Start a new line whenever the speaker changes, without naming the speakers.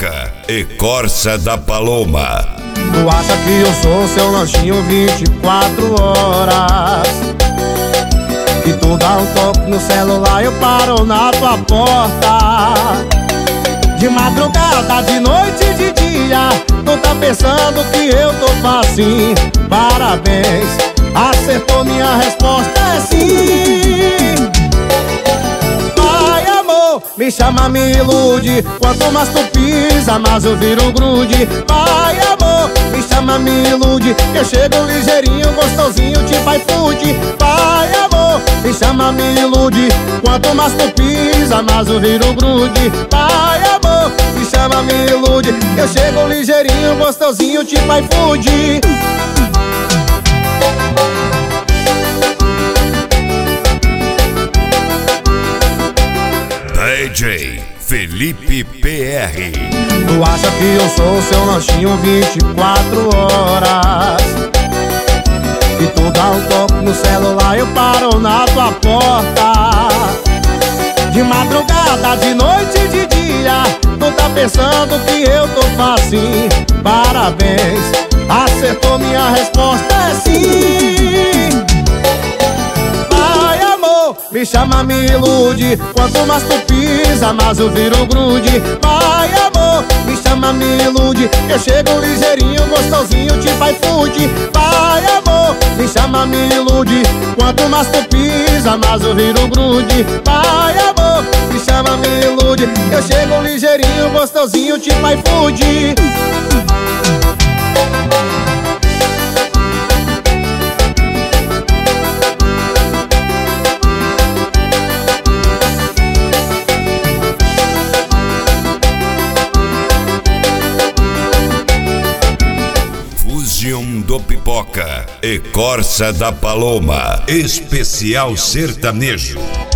Pipoca e Corsa da Paloma.
Tu acha que eu sou seu lanchinho 24 horas? E tu dá um toque no celular e eu paro na tua porta. De madrugada, de noite e de dia, tu tá pensando que eu tô facinho. Parabéns, acertou, minha resposta é sim. Vai, amor, me chama, me ilude. Quanto mais tu pisa, mais eu viro grude. Vai, amor, me chama, me ilude. Eu chego ligeirinho, gostosinho, tipo iFood. Vai, amor, me chama, me ilude. Quanto mais tu pisa, mais eu viro grude. Vai, amor, me chama, me ilude. Eu chego ligeirinho, gostosinho, tipo iFood.
DJ Felipe PR.
Tu acha que eu sou seu lanchinho 24 horas? E tu dá um toque no celular, eu paro na tua porta. De madrugada, de noite e de dia, tu tá pensando que eu tô facinho. Parabéns, acertou, minha resposta é sim. Vai, amor, me chama, me ilude. Quanto mais tu pisa, mais eu viro grude. Vai, amor, me chama, me ilude. Eu chego ligeirinho, gostosinho, tipo iFood. Vai, amor, me chama, me ilude. Quanto mais tu pisa, mais eu viro grude. Vai, amor, me chama, me ilude. Eu chego ligeirinho, gostosinho, tipo iFood.
Fusion do Pipoca e Corsa da Paloma. Especial sertanejo.